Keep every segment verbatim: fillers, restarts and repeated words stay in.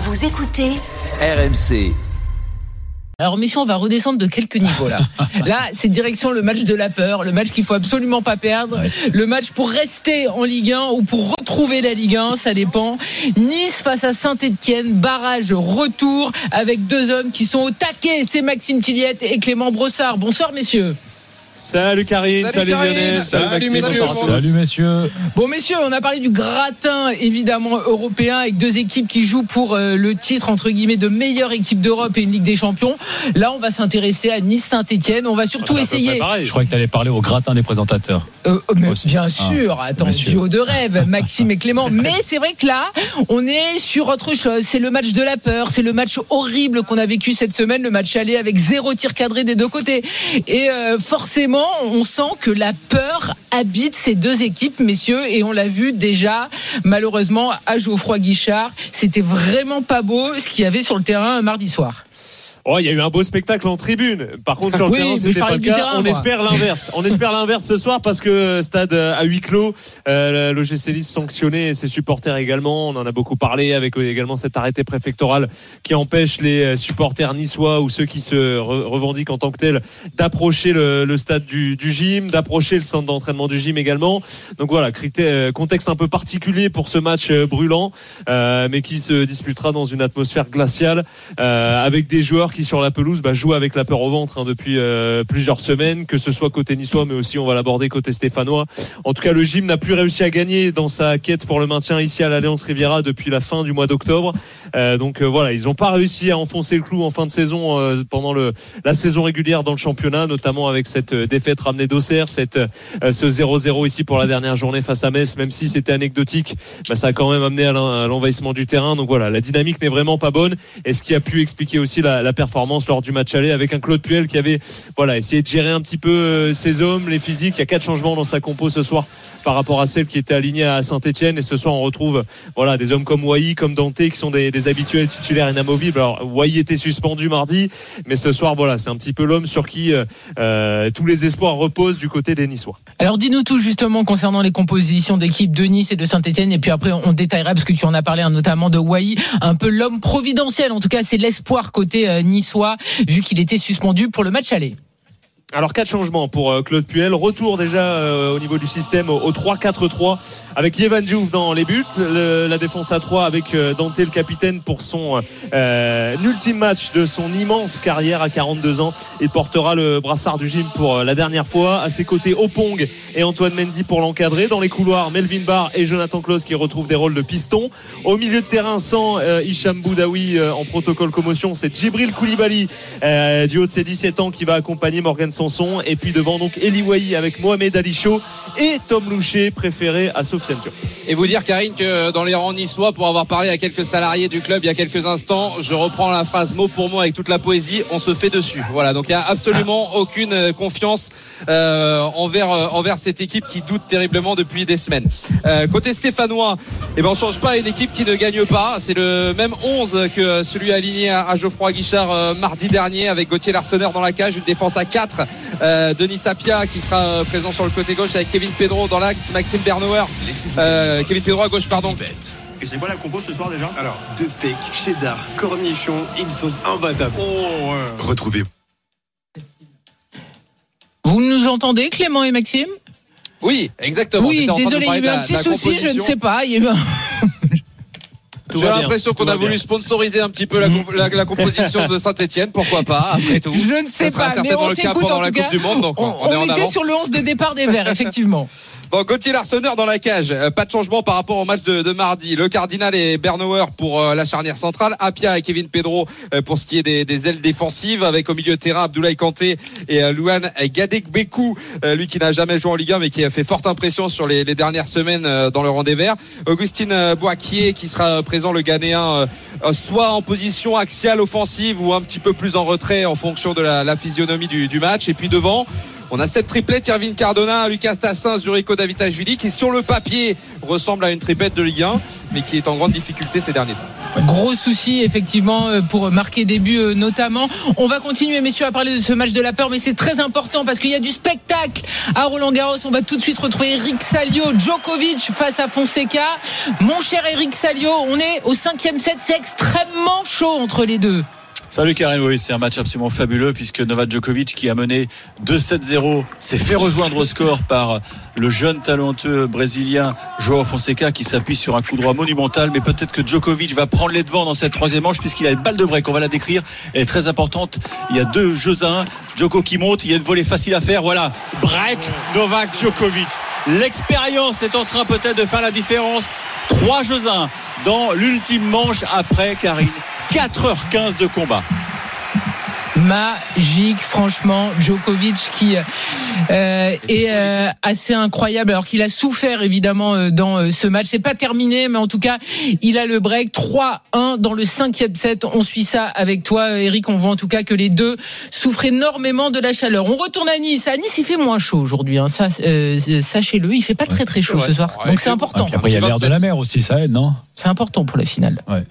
Vous écoutez R M C. Alors messieurs, on va redescendre de quelques niveaux là. Là, c'est direction le match de la peur, le match qu'il faut absolument pas perdre, ouais. Le match pour rester en Ligue un ou pour retrouver la Ligue un, ça dépend. Nice face à Saint-Etienne, barrage retour avec deux hommes qui sont au taquet, c'est Maxime Tilliette et Clément Brossard. Bonsoir messieurs. Salut Karine, salut, salut Lionel, salut, salut messieurs. Salut messieurs. Bon messieurs, on a parlé du gratin évidemment européen avec deux équipes qui jouent pour euh, le titre entre guillemets de meilleure équipe d'Europe et une Ligue des Champions. Là, on va s'intéresser à Nice-Saint-Etienne. On va surtout ah, essayer. Je crois que tu allais parler au gratin des présentateurs. Euh, mais bien sûr, ah, attends, messieurs. Duo de rêve, Maxime et Clément. Mais c'est vrai que là, on est sur autre chose. C'est le match de la peur, c'est le match horrible qu'on a vécu cette semaine, le match aller avec zéro tir cadré des deux côtés. Et euh, forcément, on sent que la peur habite ces deux équipes, messieurs, et on l'a vu déjà, malheureusement, à Geoffroy-Guichard. C'était vraiment pas beau ce qu'il y avait sur le terrain mardi soir. Oh, il y a eu un beau spectacle en tribune. Par contre, sur le oui, terrain, c'était pas le cas. Terrain, on moi. espère l'inverse. On espère l'inverse ce soir parce que stade à huis clos, euh, l'O G C Nice sanctionné et ses supporters également. On en a beaucoup parlé avec également cet arrêté préfectoral qui empêche les supporters niçois ou ceux qui se re- revendiquent en tant que tels d'approcher le, le stade du, du gym, d'approcher le centre d'entraînement du gym également. Donc voilà, critère, contexte un peu particulier pour ce match brûlant, euh, mais qui se disputera dans une atmosphère glaciale euh, avec des joueurs qui sur la pelouse bah, jouent avec la peur au ventre hein, depuis euh, plusieurs semaines, que ce soit côté niçois mais aussi on va l'aborder côté stéphanois. En tout cas, le gym n'a plus réussi à gagner dans sa quête pour le maintien ici à l'Alliance Riviera depuis la fin du mois d'octobre. Euh, donc euh, voilà, ils n'ont pas réussi à enfoncer le clou en fin de saison euh, pendant le, la saison régulière dans le championnat, notamment avec cette euh, défaite ramenée d'Auxerre, cette, euh, ce zéro zéro ici pour la dernière journée face à Metz, même si c'était anecdotique, bah, ça a quand même amené à l'envahissement du terrain. Donc voilà, la dynamique n'est vraiment pas bonne, et ce qui a pu expliquer aussi la, la performance lors du match aller avec un Claude Puel qui avait voilà, essayé de gérer un petit peu ses hommes, les physiques. Il y a quatre changements dans sa compo ce soir par rapport à celle qui était alignée à Saint-Etienne, et ce soir on retrouve voilà, des hommes comme Wai, comme Dante qui sont des, des habituels titulaires inamovibles. Alors Wai était suspendu mardi, mais ce soir voilà, c'est un petit peu l'homme sur qui euh, tous les espoirs reposent du côté des Niçois. Alors dis-nous tout justement concernant les compositions d'équipe de Nice et de Saint-Etienne, et puis après on détaillera parce que tu en as parlé hein, notamment de Wai, un peu l'homme providentiel, en tout cas c'est l'espoir côté euh, niçois vu qu'il était suspendu pour le match aller. Alors quatre changements pour euh, Claude Puel, retour déjà euh, au niveau du système au, au trois quatre trois avec Yevan Diouf dans les buts, le, la défense à trois avec euh, Dante le capitaine pour son euh, ultime match de son immense carrière à quarante-deux ans. Il portera le brassard du gym pour euh, la dernière fois. À ses côtés Opong et Antoine Mendy pour l'encadrer. Dans les couloirs, Melvin Barr et Jonathan Claus qui retrouvent des rôles de piston. Au milieu de terrain, sans euh, Hicham Boudaoui euh, en protocole commotion, c'est Djibril Koulibaly euh, du haut de ses dix-sept ans qui va accompagner Morgan Sanson, et puis devant donc Eli Wahi avec Mohamed Ali Chaud et Tom Loucher préféré à Sofiane Diop. Et vous dire Karine que dans les rangs niçois, pour avoir parlé à quelques salariés du club il y a quelques instants, je reprends la phrase mot pour mot avec toute la poésie, on se fait dessus. Voilà, donc il n'y a absolument aucune confiance euh, envers, euh, envers cette équipe qui doute terriblement depuis des semaines. Euh, côté stéphanois, eh ben on ne change pas une équipe qui ne gagne pas, c'est le même onze que celui aligné à, à Geoffroy-Guichard euh, mardi dernier avec Gauthier Larsonneur dans la cage, une défense à quatre. Euh, Denis Sapia qui sera euh, présent sur le côté gauche avec Kevin Pedro dans l'axe, Maxime Bernauer, euh, Kevin Pedro à gauche pardon. Et c'est quoi la compo ce soir déjà? Alors, deux steaks, cheddar, cornichons, une sauce imbattable. Oh, ouais. Retrouvez. Vous nous entendez, Clément et Maxime? Oui, exactement. Oui, désolé, il y a eu un petit souci, je ne sais pas. Il y a eu un... J'ai l'impression qu'on a voulu sponsoriser un petit peu la, la, la composition de Saint-Etienne, pourquoi pas, après tout. Je ne sais pas, mais on t'écoute en tout cas. Monde, donc on, on, on, on était sur le onze de départ des Verts, effectivement. Bon, Gauthier Larsonneur dans la cage, euh, pas de changement par rapport au match de, de mardi. Le Cardinal et Bernauer pour euh, la charnière centrale, Apia et Kevin Pedro euh, pour ce qui est des, des ailes défensives, avec au milieu de terrain Abdoulaye Kanté et euh, Louane Gadekbekou, euh, lui qui n'a jamais joué en Ligue un mais qui a fait forte impression sur les, les dernières semaines euh, dans le rang des Verts. Augustine euh, Boakier qui sera présent, le Ghanéen, euh, soit en position axiale offensive ou un petit peu plus en retrait en fonction de la, la physionomie du, du match. Et puis devant, on a cette triplette, Irvine Cardona, Lucas Tassins, Zurico Davitashvili, qui sur le papier ressemble à une triplette de Ligue un, mais qui est en grande difficulté ces derniers temps. Ouais. Gros souci effectivement pour marquer des buts notamment. On va continuer messieurs à parler de ce match de la peur, mais c'est très important parce qu'il y a du spectacle à Roland-Garros. On va tout de suite retrouver Eric Salio, Djokovic face à Fonseca. Mon cher Eric Salio, on est au cinquième set, c'est extrêmement chaud entre les deux. Salut Karine, oui c'est un match absolument fabuleux puisque Novak Djokovic qui a mené deux sept zéro s'est fait rejoindre au score par le jeune talentueux brésilien João Fonseca qui s'appuie sur un coup droit monumental, mais peut-être que Djokovic va prendre les devants dans cette troisième manche puisqu'il a une balle de break, on va la décrire, elle est très importante, il y a deux jeux à un, Djoko qui monte, il y a une volée facile à faire, voilà, break Novak Djokovic, l'expérience est en train peut-être de faire la différence, trois jeux à un dans l'ultime manche après Karine. quatre heures quinze de combat. Magique, franchement, Djokovic qui euh, est euh, assez incroyable alors qu'il a souffert évidemment euh, dans euh, ce match. C'est pas terminé, mais en tout cas, il a le break. trois un dans le cinquième set. On suit ça avec toi, Eric. On voit en tout cas que les deux souffrent énormément de la chaleur. On retourne à Nice. À Nice, il fait moins chaud aujourd'hui. Hein. Ça, euh, sachez-le, il fait pas très très chaud ouais. ce soir. Ouais, Donc c'est important. Ah, après, il y a l'air de la mer aussi, ça aide, non? C'est important pour la finale. Ouais.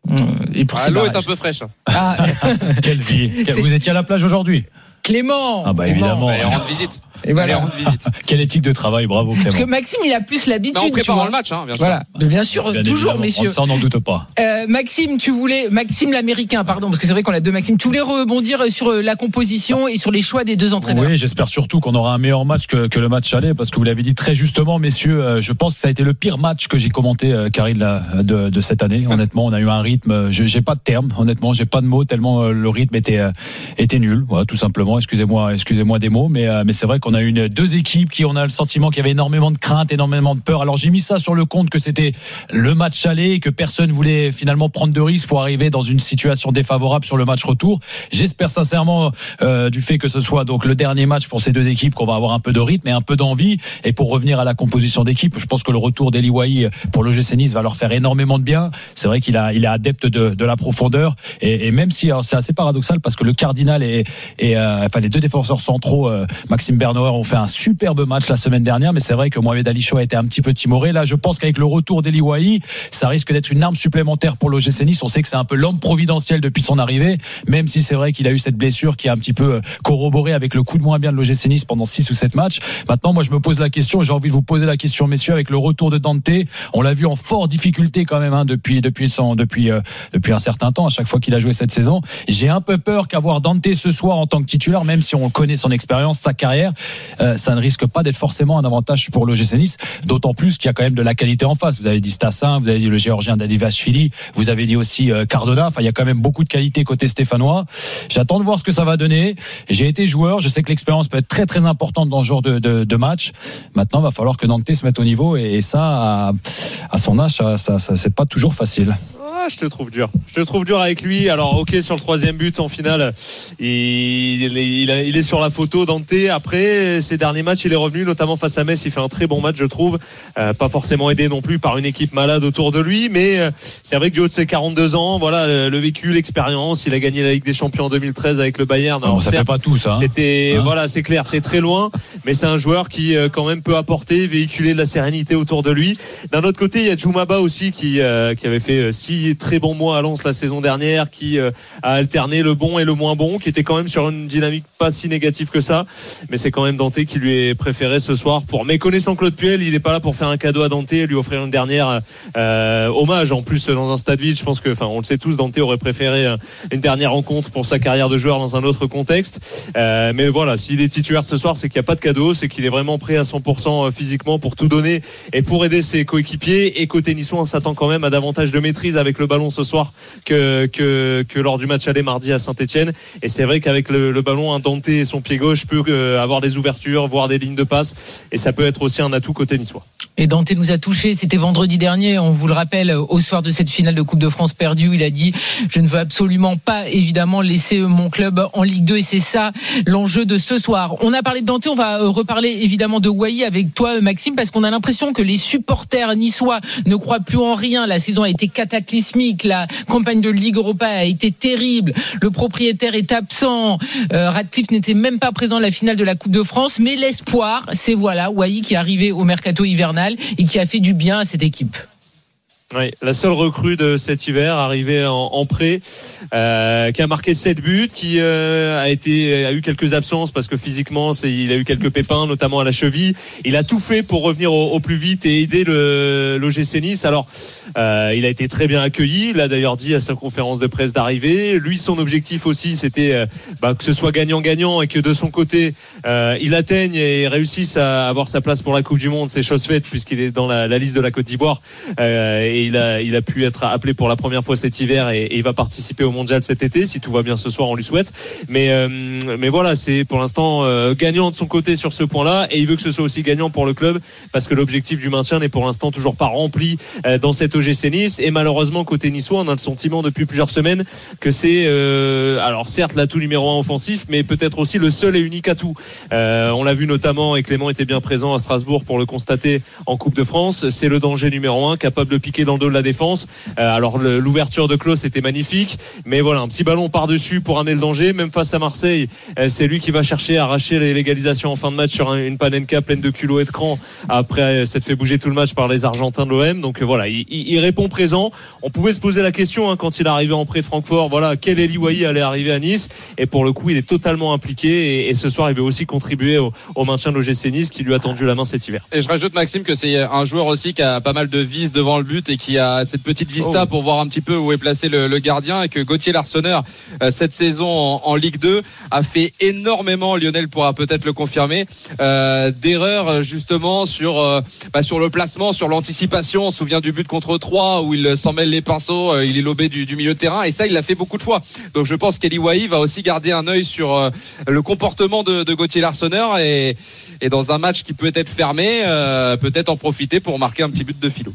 Et pour ah, ces l'eau barrages. est un peu fraîche. Ah, Quelle vie. Vous étiez à la plage aujourd'hui? Clément. Ah bah Clément. évidemment. Allez, rendre visite. Et voilà. Allez, rendre visite. Quelle éthique de travail, bravo Clément. Parce que Maxime, il a plus l'habitude. Mais en tu préparant vois. le match, hein, bien sûr. Voilà, mais bien sûr, Bien toujours, évidemment. messieurs. Ça, on n'en doute pas. Euh, Maxime, tu voulais, Maxime l'américain, pardon, parce que c'est vrai qu'on a deux Maxime. Tu voulais rebondir sur la composition et sur les choix des deux entraîneurs. Oui, j'espère surtout qu'on aura un meilleur match que, que le match aller, parce que vous l'avez dit très justement, messieurs. Euh, je pense que ça a été le pire match que j'ai commenté, euh, Karine, là, de, de cette année. Honnêtement, on a eu un rythme. Je, j'ai pas de terme. Honnêtement, j'ai pas de mots tellement euh, le rythme était euh, était nul. Voilà, tout simplement. Excusez-moi, excusez-moi des mots, mais euh, mais c'est vrai qu'on a eu une, deux équipes qui on a le sentiment qu'il y avait énormément de crainte, énormément de peur. Alors j'ai mis ça sur le compte que c'était le match aller et que personne voulait finalement prendre de risques pour arriver dans une situation défavorable sur le match retour. J'espère sincèrement euh, du fait que ce soit donc le dernier match pour ces deux équipes qu'on va avoir un peu de rythme et un peu d'envie. Et pour revenir à la composition d'équipe, je pense que le retour d'Eli Wahi pour l'O G C Nice va leur faire énormément de bien. C'est vrai qu'il a, il est adepte de, de la profondeur et, et même si alors c'est assez paradoxal parce que le Cardinal et, et euh, enfin les deux défenseurs centraux, euh, Maxime Bernauer, ont fait un superbe match la semaine dernière, mais c'est vrai que Mohamed Ali Choua a été un petit peu timoré. Là, je pense qu'avec le retour d'Eli Wahi, ça risque d'être une arme supplémentaire pour l'O G C Nice. On sait que c'est un peu l'homme providentiel depuis son arrivée, même si c'est vrai qu'il a eu cette blessure qui a un petit peu corroboré avec le coup de moins bien de l'O G C Nice pendant six ou sept matchs. Maintenant, moi, je me pose la question, j'ai envie de vous poser la question, messieurs, avec le retour de Dante. On l'a vu en fort difficulté quand même, hein, depuis, depuis son, depuis, euh, depuis un certain temps, à chaque fois qu'il a joué cette saison. J'ai un peu peur qu'avoir Dante ce soir en tant que titulaire, même si on connaît son expérience, sa carrière, euh, ça ne risque pas d'être forcément un avantage pour l'O G C Nice, d'autant plus qu'il y a quand même de la qualité en face. Vous avez dit Stassin, vous avez dit le géorgien Dadivashvili, vous avez dit aussi euh, Cardona. Enfin, il y a quand même beaucoup de qualité côté stéphanois. J'attends de voir ce que ça va donner. J'ai été joueur, je sais que l'expérience peut être très très importante dans ce genre de, de, de match. Maintenant, il va falloir que Dante se mette au niveau et, et ça, à, à son âge, ça, ça, ça, c'est pas toujours facile. Ah, je te trouve dur. Je te trouve dur avec lui. Alors, ok, sur le troisième but, en finale, il, il, est, il, a, il est sur la photo, Dante. Après, ces derniers matchs, il est revenu, notamment face à Metz. Il fait un très bon match, je trouve. Euh, pas forcément aidé non plus par une équipe malade autour de lui, mais euh, c'est vrai que du haut de ses quarante-deux ans, voilà, le, le vécu, l'expérience. Il a gagné la Ligue des Champions en deux mille treize avec le Bayern. Alors, bon, ça certes, fait pas tout, ça. Hein. C'était, hein voilà, c'est clair, c'est très loin, mais c'est un joueur qui, euh, quand même, peut apporter, véhiculer de la sérénité autour de lui. D'un autre côté, il y a Djoumaba aussi qui, euh, qui avait fait euh, six très bons mois à Lens la saison dernière, qui euh, a alterné le bon et le moins bon, qui était quand même sur une dynamique pas si négative que ça, mais c'est quand même Dante qui lui est préféré ce soir. Pour mais connaissant Claude Puel, il n'est pas là pour faire un cadeau à Dante et lui offrir une dernière euh, hommage. En plus, dans un stade vide, je pense que, enfin, on le sait tous, Dante aurait préféré une dernière rencontre pour sa carrière de joueur dans un autre contexte. Euh, mais voilà, s'il est titulaire ce soir, c'est qu'il n'y a pas de cadeau, c'est qu'il est vraiment prêt à cent pour cent physiquement pour tout donner et pour aider ses coéquipiers. Et côté niçois, on s'attend quand même à davantage de maîtrise avec le ballon ce soir que, que, que lors du match aller mardi à Saint-Etienne. Et c'est vrai qu'avec le, le ballon, un Dante et son pied gauche peut euh, avoir des ouvertures, voire des lignes de passe. Et ça peut être aussi un atout côté niçois. Et Dante nous a touché, c'était vendredi dernier, on vous le rappelle, au soir de cette finale de Coupe de France perdue, il a dit « Je ne veux absolument pas, évidemment, laisser mon club en Ligue deux » et c'est ça l'enjeu de ce soir. On a parlé de Dante, on va reparler évidemment de Wahi avec toi, Maxime, parce qu'on a l'impression que les supporters niçois ne croient plus en rien. La saison a été cataclysmique, la campagne de Ligue Europa a été terrible, le propriétaire est absent, euh, Radcliffe n'était même pas présent à la finale de la Coupe de France, mais l'espoir, c'est voilà, Wahi qui est arrivé au mercato hivernal et qui a fait du bien à cette équipe. Oui, la seule recrue de cet hiver, arrivée en, en prêt, euh, qui a marqué sept buts, qui euh, a été a eu quelques absences parce que physiquement, c'est, il a eu quelques pépins, notamment à la cheville. Il a tout fait pour revenir au, au plus vite et aider le l'O G C Nice. Alors, euh, il a été très bien accueilli. Il a d'ailleurs dit à sa conférence de presse d'arrivée. Lui, son objectif aussi, c'était euh, bah, que ce soit gagnant-gagnant et que de son côté, euh, il atteigne et réussisse à avoir sa place pour la Coupe du Monde. C'est chose faite puisqu'il est dans la, la liste de la Côte d'Ivoire. Euh, et il a, il a pu être appelé pour la première fois cet hiver et, et il va participer au mondial cet été. Si tout va bien ce soir, on lui souhaite. Mais, euh, mais voilà, c'est pour l'instant euh, gagnant de son côté sur ce point-là et il veut que ce soit aussi gagnant pour le club parce que l'objectif du maintien n'est pour l'instant toujours pas rempli euh, dans cet O G C Nice. Et malheureusement, côté niçois, on a le sentiment depuis plusieurs semaines que c'est, euh, alors certes, l'atout numéro un offensif, mais peut-être aussi le seul et unique atout. Euh, on l'a vu notamment, et Clément était bien présent à Strasbourg pour le constater en Coupe de France. C'est le danger numéro un, capable de piquer dans le dos de la défense. Euh, alors le, l'ouverture de Klose était magnifique, mais voilà, un petit ballon par-dessus pour amener le danger. Même face à Marseille, euh, c'est lui qui va chercher à arracher les légalisations en fin de match sur un, une Panenka pleine de culot et de cran. Après, euh, s'être fait bouger tout le match par les Argentins de l'O M. Donc euh, voilà, il, il, il répond présent. On pouvait se poser la question hein, quand il est arrivé en pré Francfort. Voilà, quel Eli Wahi allait arriver à Nice. Et pour le coup, il est totalement impliqué. Et, et ce soir, il veut aussi contribuer au, au maintien de l'O G C Nice qui lui a tendu la main cet hiver. Et je rajoute, Maxime, que c'est un joueur aussi qui a pas mal de vis devant le but et qui a cette petite vista oh. pour voir un petit peu où est placé le, le gardien, et que Gauthier Larsonneur euh, cette saison en, en Ligue deux a fait énormément, Lionel pourra peut-être le confirmer, euh, d'erreurs justement sur, euh, bah, sur le placement, sur l'anticipation. On se souvient du but contre Troyes où il s'en mêle les pinceaux, euh, il est lobé du, du milieu de terrain, et ça il l'a fait beaucoup de fois. Donc je pense qu'Eli Wahi va aussi garder un œil sur euh, le comportement de, de Gauthier Larsonneur, et, et dans un match qui peut être fermé, euh, peut-être en profiter pour marquer un petit but de philo.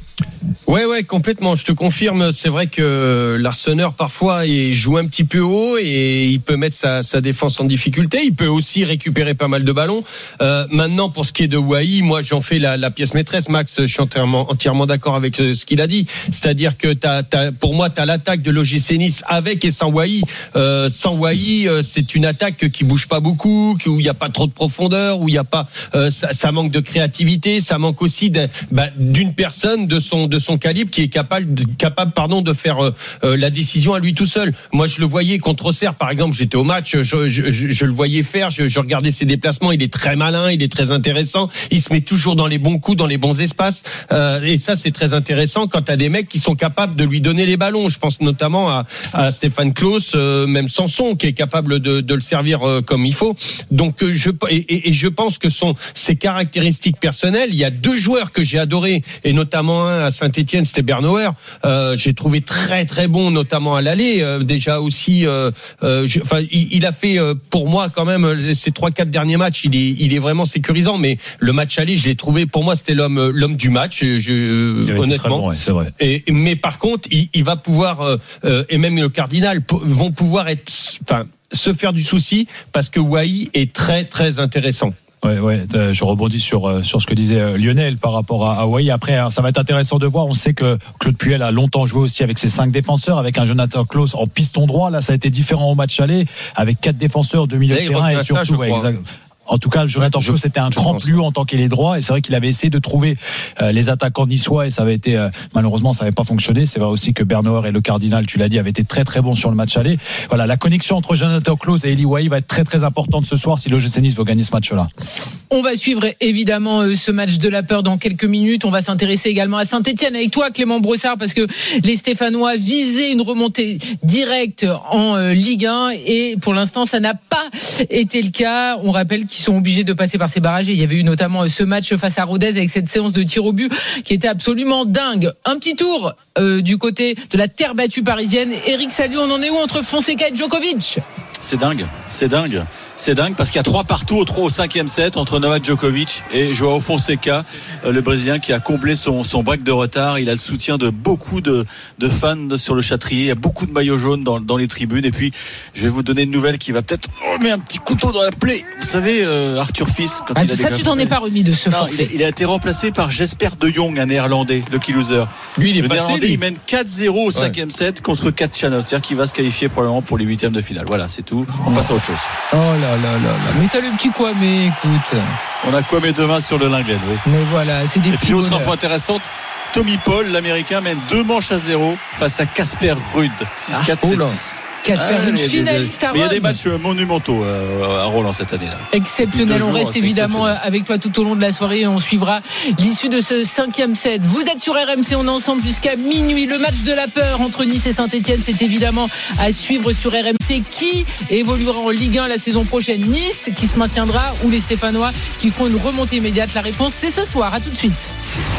Ouais, ouais, complètement. Je te confirme. C'est vrai que l'Arseneur, parfois, il joue un petit peu haut et il peut mettre sa, sa défense en difficulté. Il peut aussi récupérer pas mal de ballons. Euh, maintenant, pour ce qui est de Wahi, moi, j'en fais la, la pièce maîtresse. Max, je suis entièrement, entièrement d'accord avec ce qu'il a dit. C'est-à-dire que t'as, t'as, pour moi, t'as l'attaque de l'O G C Nice avec et sans Wahi. Euh, sans Wahi, euh, c'est une attaque qui bouge pas beaucoup, où il n'y a pas trop de profondeur, où il y a pas, euh, ça, ça manque de créativité, ça manque aussi de, bah, d'une personne de son, de son calibre qui est capable de, capable pardon de faire euh, la décision à lui tout seul. Moi je le voyais contre Auxerre par exemple, j'étais au match, je, je, je, je le voyais faire, je, je regardais ses déplacements, il est très malin, il est très intéressant, il se met toujours dans les bons coups, dans les bons espaces, euh, et ça c'est très intéressant quand tu as des mecs qui sont capables de lui donner les ballons. Je pense notamment à, à Stéphane Klose, euh, même Sanson qui est capable de, de le servir euh, comme il faut. Donc euh, je et, et, et je pense que son ses caractéristiques personnelles, il y a deux joueurs que j'ai adorés, et notamment un à Saint-Etienne, c'était Bernauer. Euh, j'ai trouvé très très bon, notamment à l'aller. Euh, déjà aussi, euh, euh, je, enfin, il, il a fait euh, pour moi quand même ces trois quatre derniers matchs. Il est, il est vraiment sécurisant. Mais le match aller, je l'ai trouvé. Pour moi, c'était l'homme, l'homme du match. Je, honnêtement. Bon, ouais, c'est vrai. Et, mais par contre, il, il va pouvoir euh, et même le Cardinal vont pouvoir être, enfin, se faire du souci parce que Wahi est très très intéressant. Ouais, ouais, je rebondis sur sur ce que disait Lionel par rapport à Wahi. Après, ça va être intéressant de voir. On sait que Claude Puel a longtemps joué aussi avec ses cinq défenseurs, avec un Jonathan Klose en piston droit. Là, ça a été différent au match aller, avec quatre défenseurs, deux milieux de terrain et surtout. Ouais, exact. En tout cas, Jonathan Klose c'était un cran plus haut en tant qu'ailier droit, et c'est vrai qu'il avait essayé de trouver euh, les attaquants niçois et ça avait été euh, malheureusement ça n'avait pas fonctionné. C'est vrai aussi que Bernauer et le Cardinal, tu l'as dit, avaient été très très bons sur le match aller. Voilà, la connexion entre Jonathan Klose et Eli Wahi va être très très importante ce soir si l'O G C Nice veut gagner ce match-là. On va suivre évidemment euh, ce match de la peur dans quelques minutes. On va s'intéresser également à Saint-Etienne avec toi, Clément Brossard, parce que les Stéphanois visaient une remontée directe en euh, Ligue un et pour l'instant ça n'a pas été le cas. On rappelle qu'ils sont obligés de passer par ces barrages et il y avait eu notamment ce match face à Rodez avec cette séance de tir au but qui était absolument dingue. Un petit tour euh, du côté de la terre battue parisienne. Eric Salio, on en est où entre Fonseca et Djokovic ? C'est dingue, c'est dingue. C'est dingue parce qu'il y a trois partout au, au cinquième set entre Novak Djokovic et Joao Fonseca, le Brésilien qui a comblé son, son break de retard. Il a le soutien de beaucoup de, de fans sur le Châtrier. Il y a beaucoup de maillots jaunes dans, dans les tribunes. Et puis, je vais vous donner une nouvelle qui va peut-être remettre un petit couteau dans la plaie. Vous savez, euh, Arthur Fils, quand ah, il a ça, tu t'en es pas remis de ce forfait. Il, il a été remplacé par Jesper de Jong, un Néerlandais, le key loser. Lui, il est le passé, Néerlandais, lui. il mène quatre zéro au cinquième ouais. set contre Katchanov. C'est-à-dire qu'il va se qualifier probablement pour les huitièmes de finale. Voilà, c'est tout. On passe à autre chose. Oh là là là là. Mais t'as le petit Kwame, écoute. On a Kwame demain sur le Linglen, oui. Mais voilà, c'est des Et petits puis, autre bonheurs. info intéressante, Tommy Paul, l'américain, mène deux manches à zéro face à Casper Ruud. six quatre, ah, sept six. Casper ah, Ruud, finaliste à Rome. Mais il y a des matchs monumentaux à Roland cette année-là. Exceptionnel. On reste évidemment avec toi tout au long de la soirée et on suivra l'issue de ce cinquième set. Vous êtes sur R M C, on est ensemble jusqu'à minuit. Le match de la peur entre Nice et Saint-Etienne, c'est évidemment à suivre sur R M C. Qui évoluera en Ligue un la saison prochaine? Nice qui se maintiendra ou les Stéphanois qui feront une remontée immédiate? La réponse, c'est ce soir. À tout de suite.